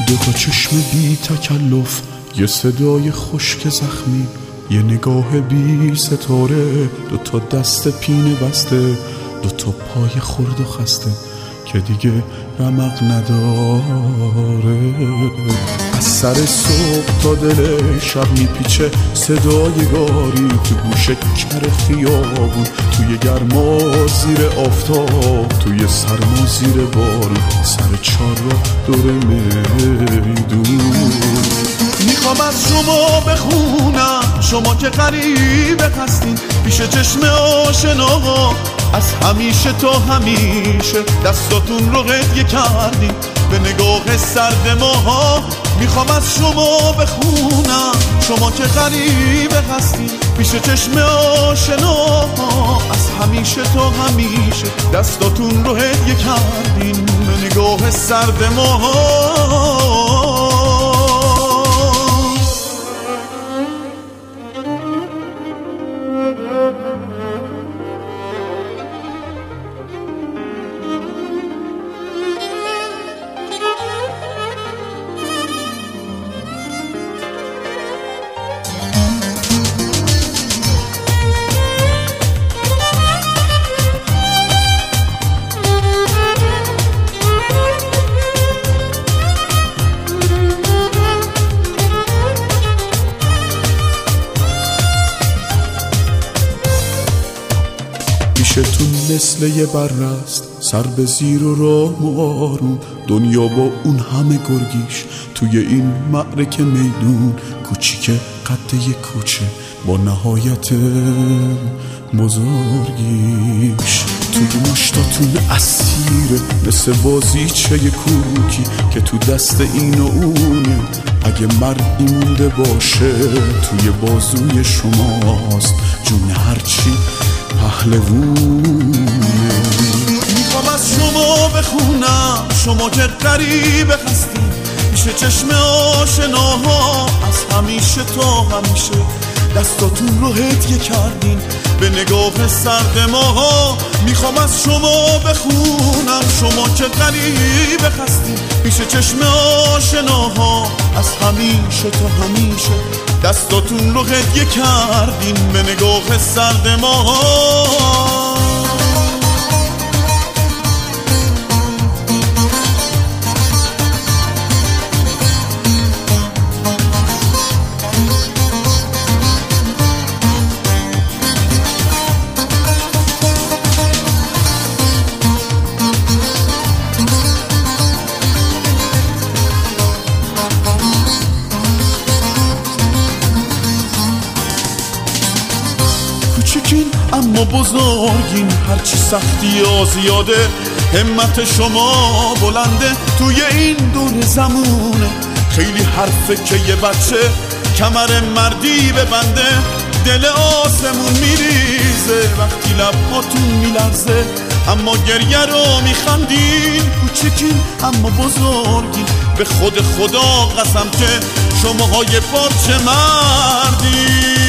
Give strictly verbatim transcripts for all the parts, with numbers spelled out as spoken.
دوتا چشم بی تکلف، یه صدای خشک زخمی، یه نگاه بی ستاره، دوتا دست پینه بسته، دوتا پای خرد و خسته که دیگه رمق نداره. از سر صبح تا دل شب میپیچه صدای گاری، تو گوشه کر خیابون، توی گرما زیر آفتاب، توی سرما زیر بارون، سر چار را دور میدون. میخوام از شما بخونم، شما که غریبه هستین پیش چشم آشناها، از همیشه تا همیشه دستاتون رو هدیه کردین به نگاه سرد ماها. میخوام از شما بخونم، شما که غریبه هستین پیش چشم آشناها، از همیشه تا همیشه دستاتون رو هدیه کردین به نگاه سرد ماها. پیشتون مثل یه برست، سر به زیر و راه و آروم، دنیا با اون همه گرگیش توی این معرکه میدون، کوچیک قد یه کوچه با نهایت بزرگیش. توی مشتاتون اسیره مثل بازیچه کوکی که تو دست این و اونه، اگه مردی مونده باشه توی بازوی شماست، جون هرچی پهلوونه. میخوام از شما بخونم، شما که غریبه هستین پیش چشم آشناها، از همیشه تا همیشه دستاتون رو هدیه کردین به نگاه سرد ماها. میخوام از شما بخونم، شما که غریبه هستین پیش چشم آشناها، از همیشه تا همیشه دستاتون رو هدیه کردین به نگاه سرد ماها. کوچیکین اما بزرگین، هرچی سختی ها زیاده همت شما بلنده توی این دور زمونه. خیلی حرفه که یه بچه کمر مردی ببنده، دل آسمون میریزه وقتی لبهاتون میلرزه، اما گریه رو میخندین. کوچیکین اما بزرگین، به خود خدا قسم که شماهای پارچه مردین.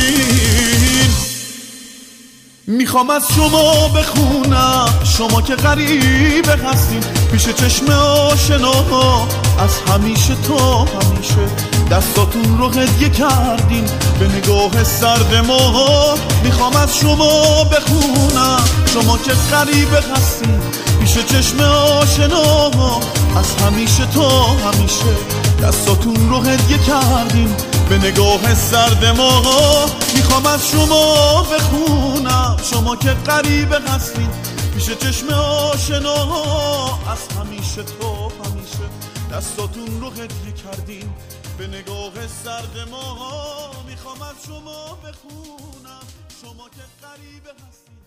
میخوام از شما بخونم، شما که غریبه هستین پیش چشم آشناها، از همیشه تا همیشه دستاتون رو هدیه کردین به نگاه سرد ماها. میخوام از شما بخونم، شما که غریبه هستین پیش چشم آشناها، از همیشه تا همیشه دستاتون رو هدیه کردین به نگاه سرد ماها. میخوام از شما بخونم، شما که غریبه هستین پیش چشم آشناها، از همیشه تا همیشه دستاتون رو هدیه کردین به نگاه سرد ماها. میخوام از شما بخونم، شما که غریبه هستین.